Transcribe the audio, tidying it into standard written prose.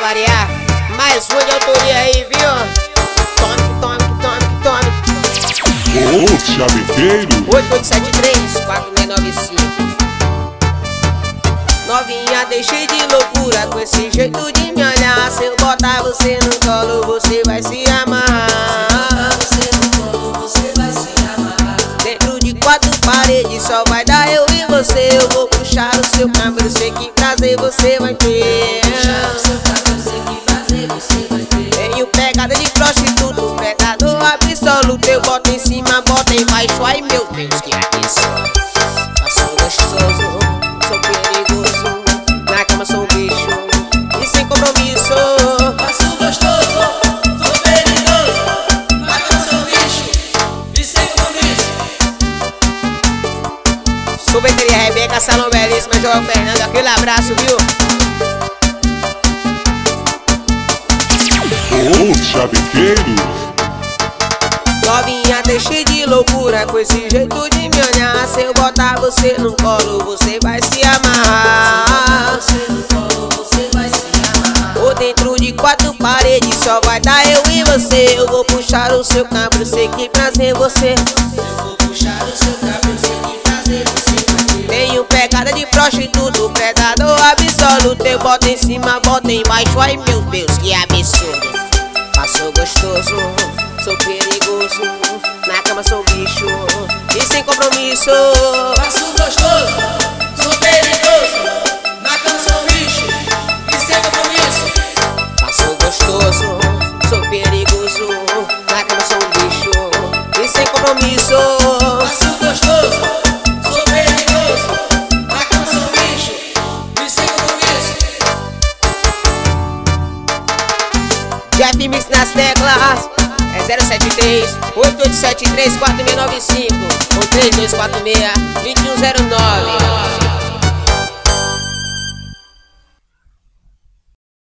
variar. Mais uma de autoria aí, viu? Tome. Ô, chavequeiro. 8873-4695. Novinha, deixei de loucura com esse jeito de me olhar. Se eu botar você no colo, você vai se amarrar. Dentro de quatro paredes só vai dar eu e você. Eu vou puxar o seu cabelo, sei que prazer você vai ter. Tenho pegada de prostituto, predador absoluto. Eu boto em cima, boto embaixo. Ai meu Deus, que isso. Passou gostoso, sou perigoso. Na cama sou um bicho e sem compromisso. Passo gostoso, sou perigoso. Na cama sou um bicho e sem compromisso. Sorveteria Rebeca, salão belíssima, João Fernando, aquele abraço, viu? Ô, chavequeiro. Novinha, deixei de loucura com esse jeito de me olhar. Se eu botar você no colo, você vai se amarrar. Ou dentro de quatro paredes só vai dar eu e você. Eu vou puxar o seu cabelo, sei que prazer você. Tenho pegada de prostituto, predador absoluto. Eu boto em cima, boto embaixo. Ai meu Deus, que absurdo. Passou gostoso, sou perigoso. Na cama sou bicho e sem compromisso. Passo gostoso, sou perigoso. Na cama sou bicho e sem compromisso. Passou gostoso, sou perigoso. Na cama sou bicho e sem compromisso. Passo gostoso, sou perigoso. Na cama sou bicho e sem compromisso. Jeff Mix nas teclas. É 073-8873-4695 ou 3246-2109.